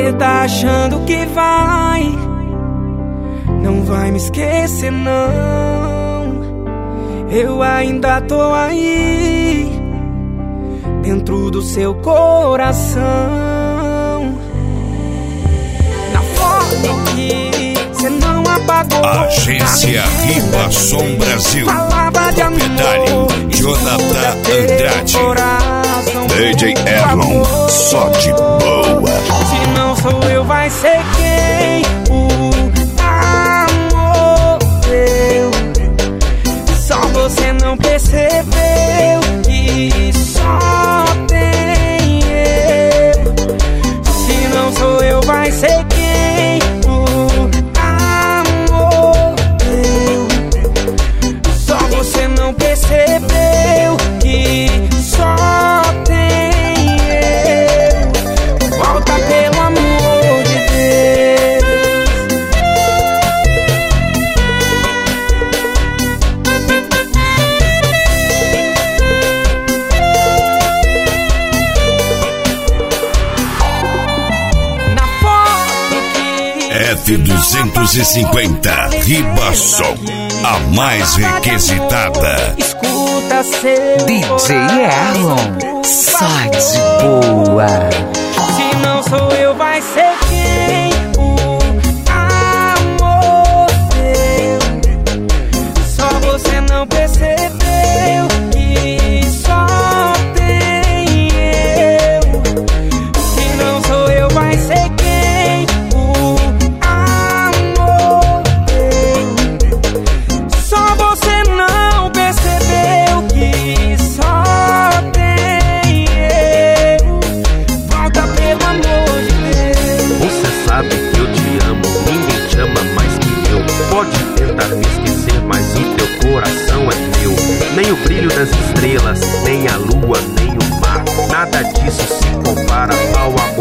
Você tá achando que não vai me esquecer não. Eu ainda tô aí, dentro do seu coração. Na foto que cê não apagou. Agência Ribasom Brasil. Proprietário Jonathan Andrade. DJ Erlon, só de boa. Se não sou eu, vai ser quem? O amor teu. Só você não percebeu que só tem eu. Se não sou eu, vai ser quem? O amor teu. Só você não percebeu que só tem eu. Volta pelo amor de Deus. Na foto que F250 Ribasom, a mais requisitada. escuta seu DJ Erlon, só de boa. Se não sou eu, vai ser quem? O amor teu. Só você não percebeu que só tem eu. Se não sou eu, vai ser quem? O amor teu. Só você não percebeu que só tem eu. Volta pelo amor de Deus. Você sabe que eu te amo, ninguém te ama mais que eu. Pode tentar me esquecer, mas o teu coração é meu. Nem o brilho das estrelas, nem a lua, nem o mar, nada disso se compara ao amor